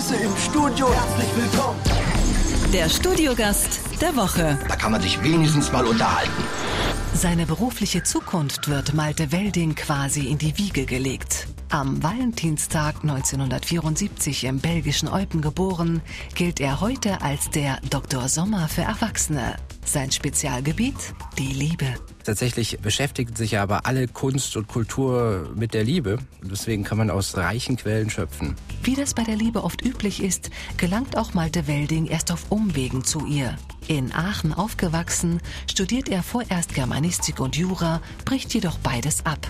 begrüße im Studio herzlich willkommen der Studiogast der Woche. Da kann man sich wenigstens mal unterhalten. Seine berufliche Zukunft wird Malte Welding quasi in die Wiege gelegt. Am Valentinstag 1974 im belgischen Eupen geboren, gilt er heute als der Dr. Sommer für Erwachsene. Sein Spezialgebiet? Die Liebe. Tatsächlich beschäftigt sich ja aber alle Kunst und Kultur mit der Liebe. Und deswegen kann man aus reichen Quellen schöpfen. Wie das bei der Liebe oft üblich ist, gelangt auch Malte Welding erst auf Umwegen zu ihr. In Aachen aufgewachsen, studiert er vorerst Germanistik und Jura, bricht jedoch beides ab.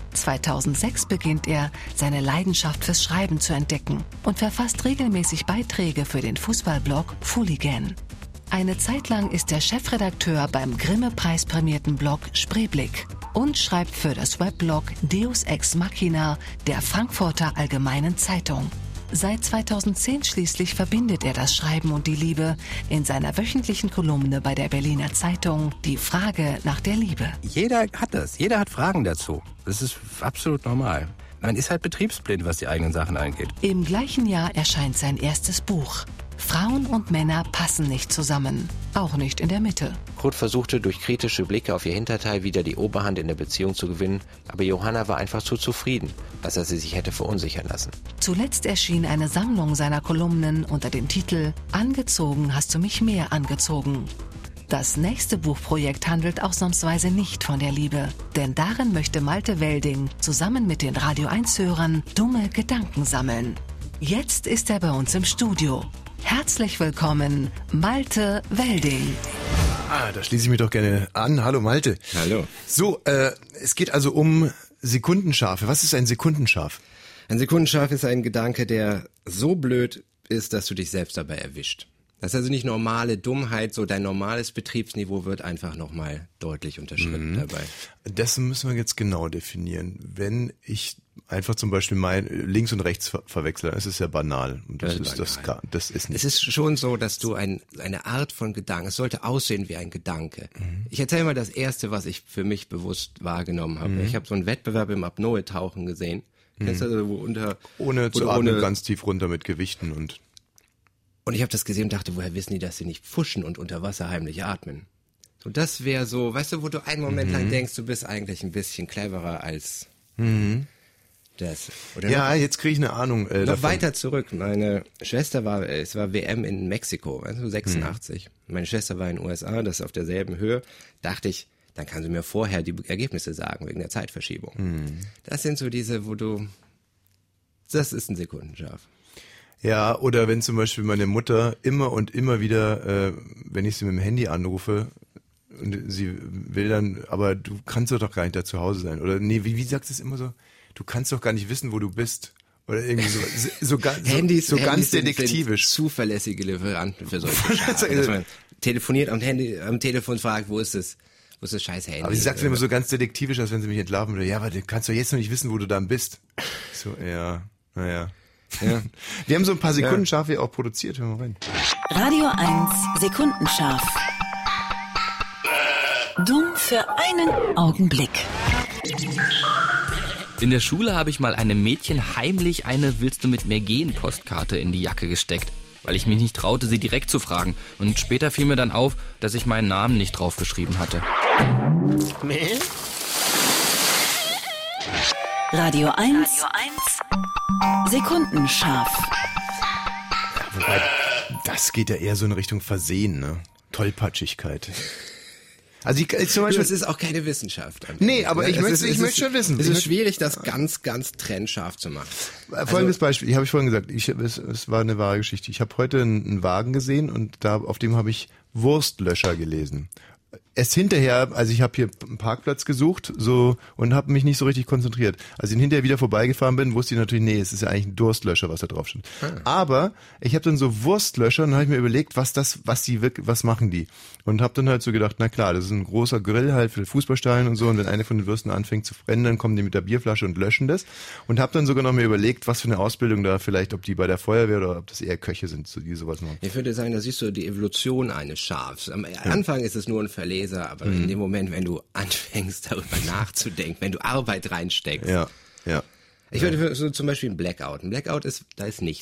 2006 beginnt er, seine Leidenschaft fürs Schreiben zu entdecken und verfasst regelmäßig Beiträge für den Fußballblog Fooligan. Eine Zeit lang ist er Chefredakteur beim Grimme-Preis-prämierten Blog Spreeblick und schreibt für das Weblog Deus Ex Machina der Frankfurter Allgemeinen Zeitung. Seit 2010 schließlich verbindet er das Schreiben und die Liebe in seiner wöchentlichen Kolumne bei der Berliner Zeitung Die Frage nach der Liebe. Jeder hat das. Jeder hat Fragen dazu. Das ist absolut normal. Man ist halt betriebsblind, was die eigenen Sachen angeht. Im gleichen Jahr erscheint sein erstes Buch. Frauen und Männer passen nicht zusammen, auch nicht in der Mitte. Kurt versuchte durch kritische Blicke auf ihr Hinterteil wieder die Oberhand in der Beziehung zu gewinnen, aber Johanna war einfach zu zufrieden, als dass sie sich hätte verunsichern lassen. Zuletzt erschien eine Sammlung seiner Kolumnen unter dem Titel »Angezogen hast du mich mehr angezogen«. Das nächste Buchprojekt handelt ausnahmsweise nicht von der Liebe, denn darin möchte Malte Welding zusammen mit den Radio 1-Hörern dumme Gedanken sammeln. Jetzt ist er bei uns im Studio. Herzlich willkommen, Malte Welding. Da schließe ich mich doch gerne an. Hallo Malte. Hallo. So, es geht also um Sekundenschafe. Was ist ein Sekundenschaf? Ein Sekundenschaf ist ein Gedanke, der so blöd ist, dass du dich selbst dabei erwischt. Das ist also nicht normale Dummheit, so dein normales Betriebsniveau wird einfach nochmal deutlich unterschritten dabei. Das müssen wir jetzt genau definieren. Wenn ich einfach zum Beispiel links und rechts verwechsel, das ist ja banal. Und das ist nicht. Es ist schon so, dass du eine Art von Gedanken, es sollte aussehen wie ein Gedanke. Ich erzähle mal das Erste, was ich für mich bewusst wahrgenommen habe. Ich habe so einen Wettbewerb im Apnoe-Tauchen gesehen. Kennst du also, ohne zu atmen, ganz tief runter mit Gewichten Und ich habe das gesehen und dachte, woher wissen die, dass sie nicht pfuschen und unter Wasser heimlich atmen? So, das wäre so, weißt du, wo du einen Moment lang denkst, du bist eigentlich ein bisschen cleverer als das. Oder ja, jetzt kriege ich eine Ahnung noch davon. weiter zurück. Meine Schwester es war WM in Mexiko, also 86. Meine Schwester war in den USA, das ist auf derselben Höhe. Dachte ich, dann kann sie mir vorher die Ergebnisse sagen, wegen der Zeitverschiebung. Das sind so diese, das ist ein Sekundenschaf. Ja, oder wenn zum Beispiel meine Mutter immer und immer wieder, wenn ich sie mit dem Handy anrufe, und sie will dann, aber du kannst doch gar nicht da zu Hause sein. Oder nee, wie sagst du es immer so? Du kannst doch gar nicht wissen, wo du bist. Oder irgendwie so Handys ganz detektivisch. Sind zuverlässige Lieferanten für solche Schafe. Dass man telefoniert am Telefon fragt, wo ist das scheiß Handy? Aber sie sagt immer so ganz detektivisch, als wenn sie mich entlarven würde. Ja, aber du kannst doch jetzt noch nicht wissen, wo du dann bist. So, ja, naja. Ja. Wir haben so ein paar Sekundenschafe auch produziert. Hören wir rein. Radio 1 Sekundenschaf. Dumm für einen Augenblick. In der Schule habe ich mal einem Mädchen heimlich eine Willst du mit mir gehen Postkarte in die Jacke gesteckt, weil ich mich nicht traute, sie direkt zu fragen. Und später fiel mir dann auf, dass ich meinen Namen nicht draufgeschrieben hatte. Radio 1 Sekundenschaf. Wobei, das geht ja eher so in Richtung Versehen, ne? Tollpatschigkeit. Also zum Beispiel, es ist auch keine Wissenschaft. Nee, aber ich möchte schon wissen. Es ist schwierig, das ganz, ganz trennscharf zu machen. Folgendes Beispiel, habe ich vorhin gesagt, es war eine wahre Geschichte. Ich habe heute einen Wagen gesehen und auf dem habe ich Wurstlöscher gelesen. Erst hinterher, also ich habe hier einen Parkplatz gesucht und habe mich nicht so richtig konzentriert. Als ich hinterher wieder vorbeigefahren bin, wusste ich natürlich, nee, es ist ja eigentlich ein Durstlöscher, was da drauf steht. Aber ich habe dann so Wurstlöscher und habe ich mir überlegt, was machen die? Und habe dann halt so gedacht, na klar, das ist ein großer Grill halt für Fußballstadien und so, und wenn eine von den Würsten anfängt zu brennen, dann kommen die mit der Bierflasche und löschen das. Und habe dann sogar noch mir überlegt, was für eine Ausbildung da vielleicht, ob die bei der Feuerwehr oder ob das eher Köche sind, die sowas machen. Ich würde sagen, da siehst du die Evolution eines Schafs. Am Anfang ist es nur ein Verleser, aber in dem Moment, wenn du anfängst, darüber nachzudenken, wenn du Arbeit reinsteckst. Ja. Ich würde so zum Beispiel ein Blackout. Ein Blackout da ist nichts.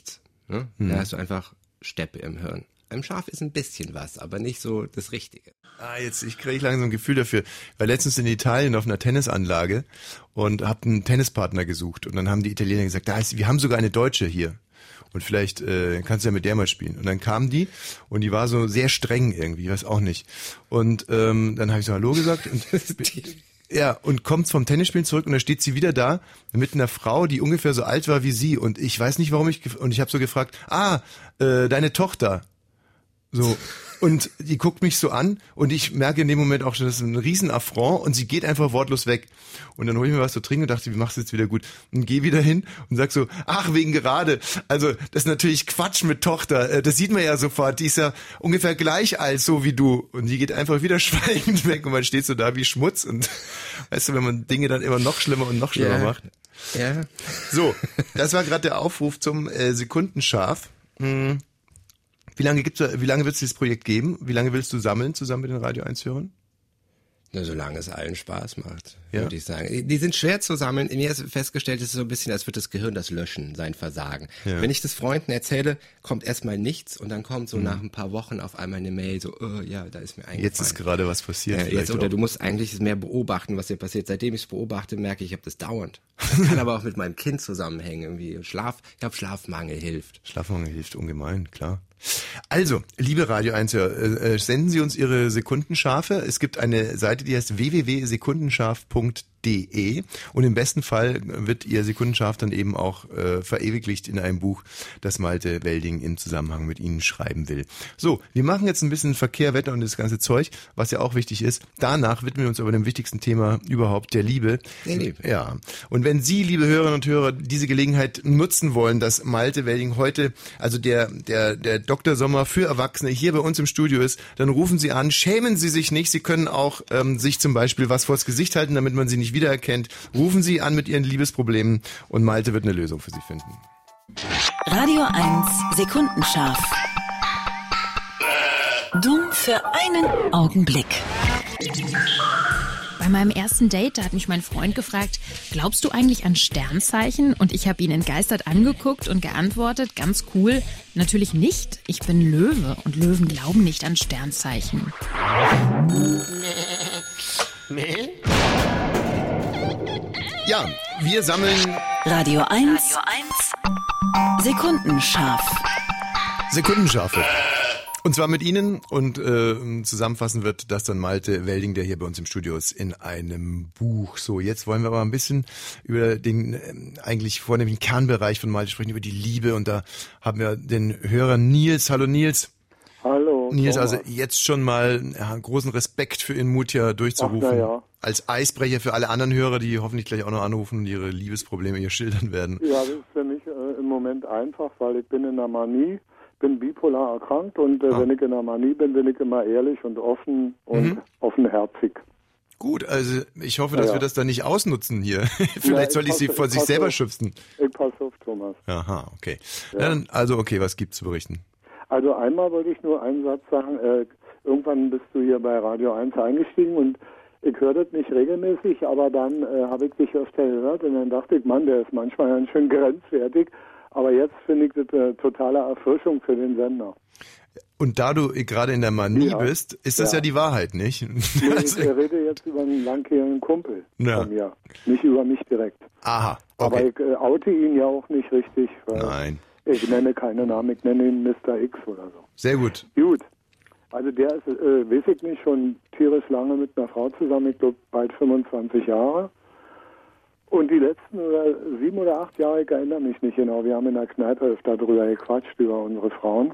Ne? Da hast du einfach Steppe im Hirn. Beim Schaf ist ein bisschen was, aber nicht so das Richtige. Ich kriege langsam ein Gefühl dafür. Ich war letztens in Italien auf einer Tennisanlage und habe einen Tennispartner gesucht. Und dann haben die Italiener gesagt, wir haben sogar eine Deutsche hier. Und vielleicht kannst du ja mit der mal spielen. Und dann kam die und die war so sehr streng irgendwie, ich weiß auch nicht. Und dann habe ich so Hallo gesagt und ja, und kommt vom Tennisspielen zurück und da steht sie wieder da mit einer Frau, die ungefähr so alt war wie sie. Und ich weiß nicht, warum ich habe so gefragt, deine Tochter. So. Und die guckt mich so an und ich merke in dem Moment auch schon, das ist ein Riesenaffront und sie geht einfach wortlos weg. Und dann hole ich mir was zu trinken und dachte, wie machst du jetzt wieder gut? Und gehe wieder hin und sag so, wegen gerade. Also das ist natürlich Quatsch mit Tochter. Das sieht man ja sofort. Die ist ja ungefähr gleich alt, so wie du. Und die geht einfach wieder schweigend weg und man steht so da wie Schmutz. Und weißt du, wenn man Dinge dann immer noch schlimmer und noch schlimmer macht. Ja. So, das war gerade der Aufruf zum Sekundenschaf. Wie lange wird es dieses Projekt geben? Wie lange willst du sammeln zusammen mit den Radio 1-Hörern? Na, solange es allen Spaß macht, würde ich sagen. Die sind schwer zu sammeln. Mir ist festgestellt, es ist so ein bisschen, als würde das Gehirn das löschen, sein Versagen. Ja. Wenn ich das Freunden erzähle, kommt erstmal nichts und dann kommt so nach ein paar Wochen auf einmal eine Mail, so, da ist mir eingefallen. Jetzt ist gerade was passiert. Oder du musst eigentlich mehr beobachten, was dir passiert. Seitdem ich es beobachte, merke ich habe das dauernd. Das kann aber auch mit meinem Kind zusammenhängen. Irgendwie. Ich glaube, Schlafmangel hilft. Schlafmangel hilft ungemein, klar. Also, liebe Radio 1-Hörer, senden Sie uns Ihre Sekundenschafe. Es gibt eine Seite, die heißt www.sekundenschaf.de und im besten Fall wird Ihr Sekundenschaf dann eben auch verewigt in einem Buch, das Malte Welding im Zusammenhang mit Ihnen schreiben will. So, wir machen jetzt ein bisschen Verkehr, Wetter und das ganze Zeug, was ja auch wichtig ist. Danach widmen wir uns aber dem wichtigsten Thema überhaupt, der Liebe. Der Liebe. Ja. Und wenn Sie, liebe Hörerinnen und Hörer, diese Gelegenheit nutzen wollen, dass Malte Welding heute, also der Dr. Sommer für Erwachsene hier bei uns im Studio ist, dann rufen Sie an, schämen Sie sich nicht. Sie können auch sich zum Beispiel was vors Gesicht halten, damit man Sie nicht wiedererkennt. Rufen Sie an mit Ihren Liebesproblemen und Malte wird eine Lösung für Sie finden. Radio 1 Sekundenschaf. Dumm für einen Augenblick. Bei meinem ersten Date, da hat mich mein Freund gefragt, glaubst du eigentlich an Sternzeichen? Und ich habe ihn entgeistert angeguckt und geantwortet, ganz cool, natürlich nicht. Ich bin Löwe und Löwen glauben nicht an Sternzeichen. Ja, wir sammeln Radio 1 Sekundenschaf. Sekundenschafe. Und zwar mit Ihnen und zusammenfassen wird das dann Malte Welding, der hier bei uns im Studio ist, in einem Buch. So, jetzt wollen wir aber ein bisschen über den eigentlich vornehmlichen Kernbereich von Malte sprechen, über die Liebe. Und da haben wir den Hörer Nils. Hallo Nils. Hallo. Nils, also jetzt schon mal großen Respekt für Ihren Mut hier durchzurufen. Ja. Als Eisbrecher für alle anderen Hörer, die hoffentlich gleich auch noch anrufen und ihre Liebesprobleme hier schildern werden. Ja, das ist für mich im Moment einfach, weil ich bin in der Manie, bin bipolar erkrankt und wenn ich in der Manie bin ich immer ehrlich und offen und offenherzig. Gut, also ich hoffe, dass wir das dann nicht ausnutzen hier. Vielleicht soll ich Sie vor sich selber schützen. Ich passe auf, Thomas. Aha, okay. Ja. Dann, also okay, was gibt's zu berichten? Also einmal wollte ich nur einen Satz sagen, irgendwann bist du hier bei Radio 1 eingestiegen und ich höre das nicht regelmäßig, aber dann habe ich dich öfter gehört und dann dachte ich, Mann, der ist manchmal ganz schön grenzwertig, aber jetzt finde ich das eine totale Erfrischung für den Sender. Und da du gerade in der Manie bist, ist das ja die Wahrheit, nicht? Nee, ich rede jetzt über einen langjährigen Kumpel von mir, nicht über mich direkt. Aha, okay. Aber ich oute ihn ja auch nicht richtig. Nein. Ich nenne keine Namen, ich nenne ihn Mr. X oder so. Sehr gut. Gut. Also der ist, weiß ich nicht, schon tierisch lange mit einer Frau zusammen, ich glaube bald 25 Jahre. Und die letzten 7 oder 8 Jahre, ich erinnere mich nicht genau, wir haben in der Kneipe öfter drüber gequatscht, über unsere Frauen.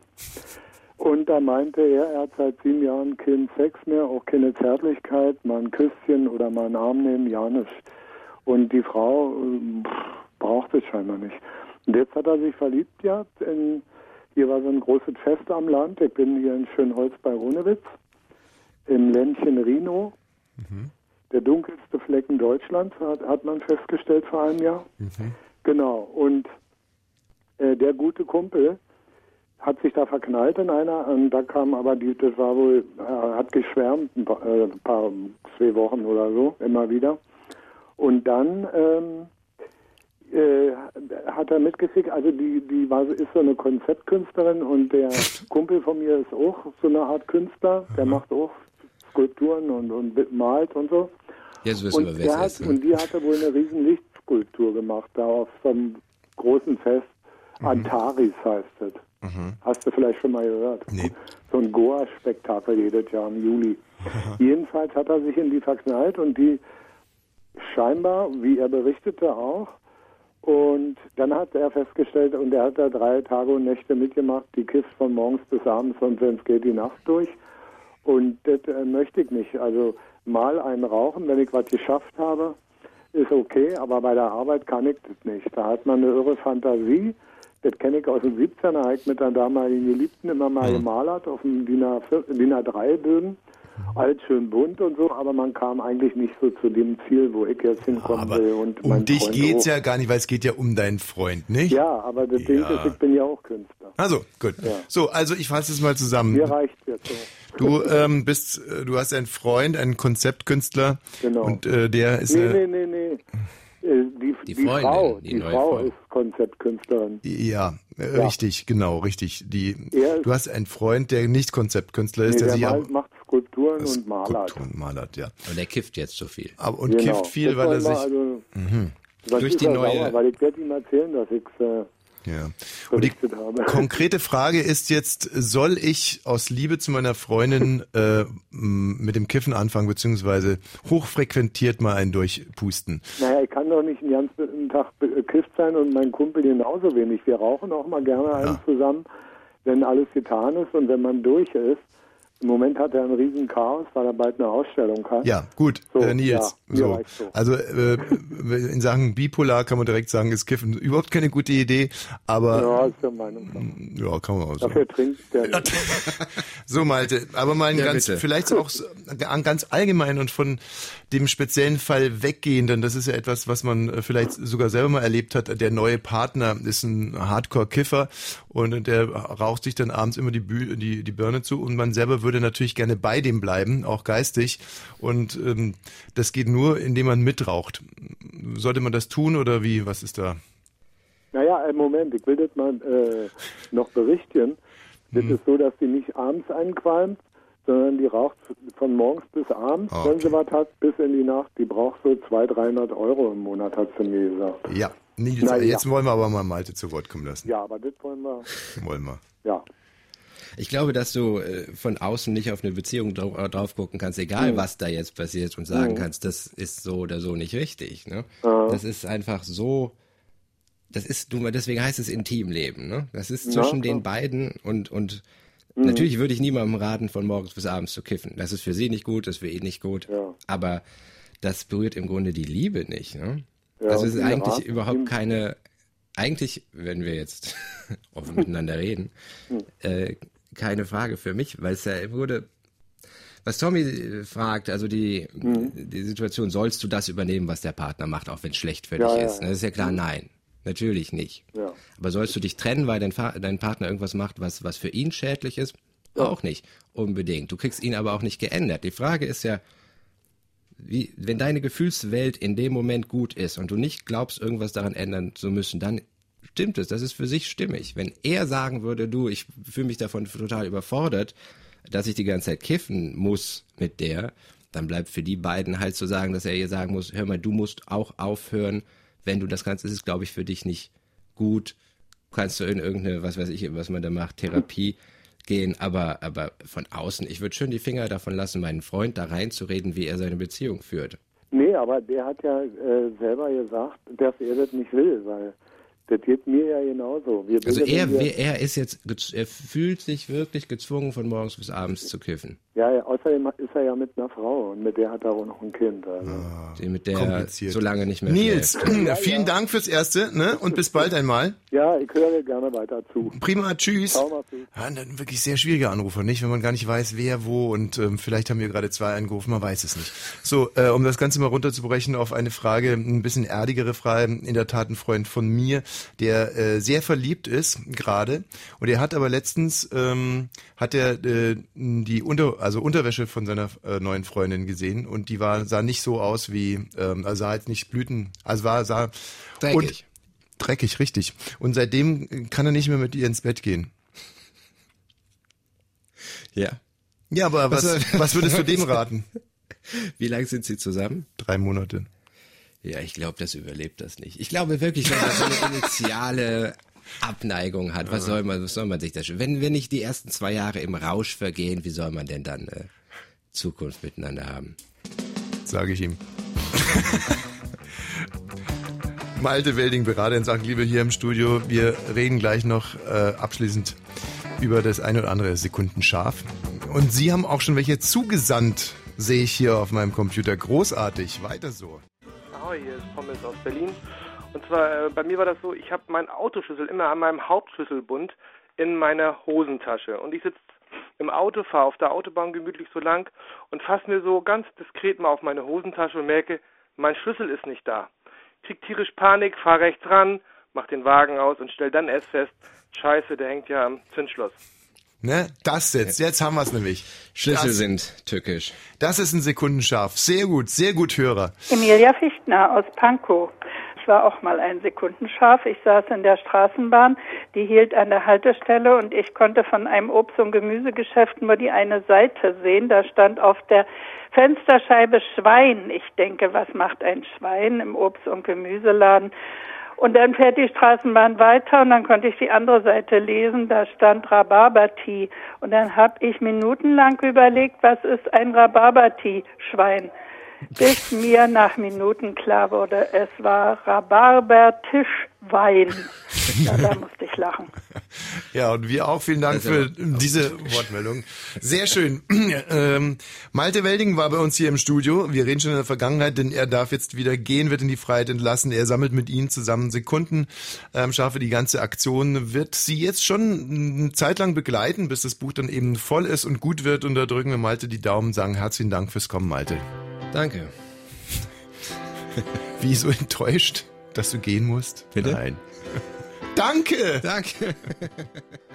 Und da meinte er hat seit 7 Jahren keinen Sex mehr, auch keine Zärtlichkeit, mal ein Küsschen oder mal einen Arm nehmen, ja nicht. Und die Frau braucht es scheinbar nicht. Und jetzt hat er sich verliebt gehabt. Hier war so ein großes Fest am Land. Ich bin hier in Schönholz bei Runewitz, im Ländchen Rhinow. Der dunkelste Flecken Deutschlands, hat man festgestellt vor einem Jahr. Genau. Und der gute Kumpel hat sich da verknallt in einer. Und da kam aber das war wohl, hat geschwärmt, ein paar 2 Wochen oder so, immer wieder. Und dann hat er mitgekriegt, also ist so eine Konzeptkünstlerin und der Kumpel von mir ist auch so eine Art Künstler, der macht auch Skulpturen und malt und so. Jetzt wissen wir, wer es ist. Und die hatte wohl eine riesen Lichtskulptur gemacht, da auf so einem großen Fest. Antares heißt es. Hast du vielleicht schon mal gehört? Nee. So ein Goa-Spektakel jedes Jahr im Juli. Jedenfalls hat er sich in die verknallt und die scheinbar, wie er berichtete, auch. Und dann hat er festgestellt, und er hat da 3 Tage und Nächte mitgemacht, die kifft von morgens bis abends und wenn es geht, die Nacht durch. Und das möchte ich nicht. Also mal einen rauchen, wenn ich was geschafft habe, ist okay, aber bei der Arbeit kann ich das nicht. Da hat man eine irre Fantasie. Das kenne ich aus den 17er, habe ich mit der damaligen Geliebten immer mal gemalert auf dem DIN A3-Bögen. Alles schön bunt und so, aber man kam eigentlich nicht so zu dem Ziel, wo ich jetzt hinkommen will. Und um dich geht's ja gar nicht, weil es geht ja um deinen Freund, nicht? Ja, aber das Ding ist, ich bin ja auch Künstler. Also, gut. Ja. So, also ich fasse es mal zusammen. Mir reicht's jetzt so. Du hast einen Freund, einen Konzeptkünstler. Genau. Und der ist... Nee. Die Freundin, Frau ist Konzeptkünstlerin. Ja, richtig, genau, richtig. Du hast einen Freund, der nicht Konzeptkünstler ist, der macht Skulpturen und malert. Ja. Und der kifft jetzt so viel. Und kifft viel, weil er sich... Durch die neue... Weil ich werde ihm erzählen, dass ich und die konkrete Frage ist jetzt, soll ich aus Liebe zu meiner Freundin mit dem Kiffen anfangen, beziehungsweise hochfrequentiert mal einen durchpusten? Naja, ich kann doch nicht den ganzen Tag bekifft sein und mein Kumpel genauso wenig. Wir rauchen auch mal gerne einen zusammen, wenn alles getan ist und wenn man durch ist. Im Moment hat er ein riesen Chaos, weil er bald eine Ausstellung hat. Ja, gut, so, Nils. So. Also in Sachen Bipolar kann man direkt sagen, ist Kiffen überhaupt keine gute Idee, aber... Ja, ist der Meinung. Ja, kann man auch sagen. Dafür trinkt der nicht. So, Malte, aber mal vielleicht auch ganz allgemein und von dem speziellen Fall weggehend, denn das ist ja etwas, was man vielleicht sogar selber mal erlebt hat. Der neue Partner ist ein Hardcore-Kiffer und der raucht sich dann abends immer die Birne zu und man selber würde natürlich gerne bei dem bleiben, auch geistig. Und das geht nur, indem man mitraucht. Sollte man das tun oder wie? Was ist da? Naja, Moment, ich will das mal noch berichten. Das ist so, dass die nicht abends einqualmt, sondern die raucht von morgens bis abends, wenn sie was hat, bis in die Nacht. Die braucht so 200-300 Euro im Monat, hat sie mir gesagt. Ja, Nils, jetzt wollen wir aber mal Malte zu Wort kommen lassen. Ja, aber das wollen wir. Ja. Ich glaube, dass du von außen nicht auf eine Beziehung drauf gucken kannst, egal was da jetzt passiert und sagen kannst, das ist so oder so nicht richtig. Ne? Das ist einfach so, deswegen heißt es Intimleben. Ne? Das ist zwischen den beiden und natürlich würde ich niemandem raten, von morgens bis abends zu kiffen. Das ist für sie nicht gut, das ist für ihn nicht gut. Ja. Aber das berührt im Grunde die Liebe nicht. Ne? Ja, das ist eigentlich überhaupt keine, eigentlich, wenn wir jetzt offen miteinander reden, keine Frage für mich, weil es ja im Grunde, was Tommy fragt, also die Situation, sollst du das übernehmen, was der Partner macht, auch wenn es schlecht für dich ist? Das ist ja klar, nein. Natürlich nicht. Ja. Aber sollst du dich trennen, weil dein Partner irgendwas macht, was für ihn schädlich ist? Ja. Auch nicht unbedingt. Du kriegst ihn aber auch nicht geändert. Die Frage ist ja, wenn deine Gefühlswelt in dem Moment gut ist und du nicht glaubst, irgendwas daran ändern zu müssen, dann stimmt es. Das ist für sich stimmig. Wenn er sagen würde, ich fühle mich davon total überfordert, dass ich die ganze Zeit kiffen muss mit der, dann bleibt für die beiden halt zu sagen, dass er ihr sagen muss, hör mal, du musst auch aufhören, wenn du das kannst, ist es, glaube ich, für dich nicht gut. Kannst du in irgendeine, was weiß ich, was man da macht, Therapie gehen, aber von außen, ich würde schön die Finger davon lassen, meinen Freund da reinzureden, wie er seine Beziehung führt. Nee, aber der hat ja selber gesagt, dass er das nicht will, weil das geht mir ja genauso. Also er fühlt sich wirklich gezwungen, von morgens bis abends zu kiffen. Ja, außerdem ist er ja mit einer Frau und mit der hat er auch noch ein Kind. Also. Mit der er so lange nicht mehr Nils, vielen Dank fürs Erste, ne? Und bis bald einmal. Ja, ich höre gerne weiter zu. Prima, tschüss. Ja, ein wirklich sehr schwieriger Anrufer, nicht? Wenn man gar nicht weiß, wer wo und vielleicht haben wir gerade 2 angerufen, man weiß es nicht. So, um das Ganze mal runterzubrechen auf eine Frage, ein bisschen erdigere Frage, in der Tat ein Freund von mir, der sehr verliebt ist gerade und er hat aber letztens die Unterwäsche von seiner neuen Freundin gesehen und die sah nicht so aus wie, also sah jetzt nicht sah dreckig. dreckig, richtig. Und seitdem kann er nicht mehr mit ihr ins Bett gehen. Ja. Ja, aber was würdest du dem raten? Wie lange sind sie zusammen? 3 Monate. Ja, ich glaube, das überlebt das nicht. Ich glaube wirklich, wenn man so eine initiale Abneigung hat, was soll man sich da schon... Wenn nicht die ersten 2 Jahre im Rausch vergehen, wie soll man denn dann Zukunft miteinander haben? Sage ich ihm. Malte Welding, Berater in Sachen Liebe hier im Studio. Wir reden gleich noch abschließend über das eine oder andere Sekundenscharf. Und Sie haben auch schon welche zugesandt, sehe ich hier auf meinem Computer. Großartig, weiter so. Ahoi, hier ist Pommes aus Berlin. Und zwar, bei mir war das so, ich habe meinen Autoschlüssel immer an meinem Hauptschlüsselbund in meiner Hosentasche. Und ich sitze im Auto, fahre auf der Autobahn gemütlich so lang und fasse mir so ganz diskret mal auf meine Hosentasche und merke, mein Schlüssel ist nicht da. Krieg tierisch Panik, fahr rechts ran, mach den Wagen aus und stell dann erst fest, scheiße, der hängt ja am Zündschloss. Ne, das jetzt haben wir es nämlich. Schlüssel sind tückisch. Das ist ein Sekundenscharf. Sehr gut, Hörer. Emilia Fichtner aus Pankow. Ich war auch mal ein Sekundenscharf. Ich saß in der Straßenbahn, die hielt an der Haltestelle und ich konnte von einem Obst- und Gemüsegeschäft nur die eine Seite sehen. Da stand auf der Fensterscheibe Schwein. Ich denke, was macht ein Schwein im Obst- und Gemüseladen? Und dann fährt die Straßenbahn weiter und dann konnte ich die andere Seite lesen, da stand Rhabarbertee. Und dann habe ich minutenlang überlegt, was ist ein Rhabarbertee-Schwein? Bis mir nach Minuten klar wurde, es war Rhabarbertischwein. Ja, da musste ich lachen. Ja, und wir auch. Vielen Dank für diese Wortmeldung. Sehr schön. Malte Welding war bei uns hier im Studio. Wir reden schon in der Vergangenheit, denn er darf jetzt wieder gehen, wird in die Freiheit entlassen. Er sammelt mit Ihnen zusammen Sekunden. Schaffe die ganze Aktion wird Sie jetzt schon eine Zeit lang begleiten, bis das Buch dann eben voll ist und gut wird. Und da drücken wir Malte die Daumen, sagen herzlichen Dank fürs Kommen, Malte. Danke. Wie so enttäuscht, dass du gehen musst? Bitte? Nein. Danke! Danke.